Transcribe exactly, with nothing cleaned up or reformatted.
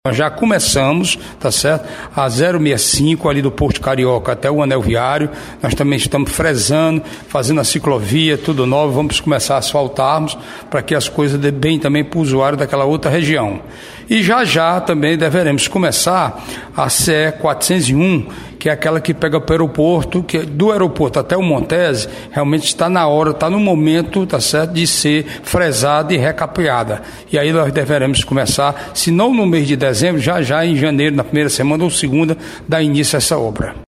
Nós já começamos, tá certo? A zero sessenta e cinco ali do Porto Carioca até o Anel Viário. Nós também estamos frezando, fazendo a ciclovia, tudo novo. Vamos começar a asfaltarmos para que as coisas dê bem também para o usuário daquela outra região. E já já também deveremos começar a C E quatrocentos e um, que é aquela que pega para o aeroporto, que do aeroporto até o Montese, realmente está na hora, está no momento, tá certo, de ser fresada e recapeada. E aí nós deveremos começar, se não no mês de dezembro, já já em janeiro, na primeira semana ou segunda, dar início a essa obra.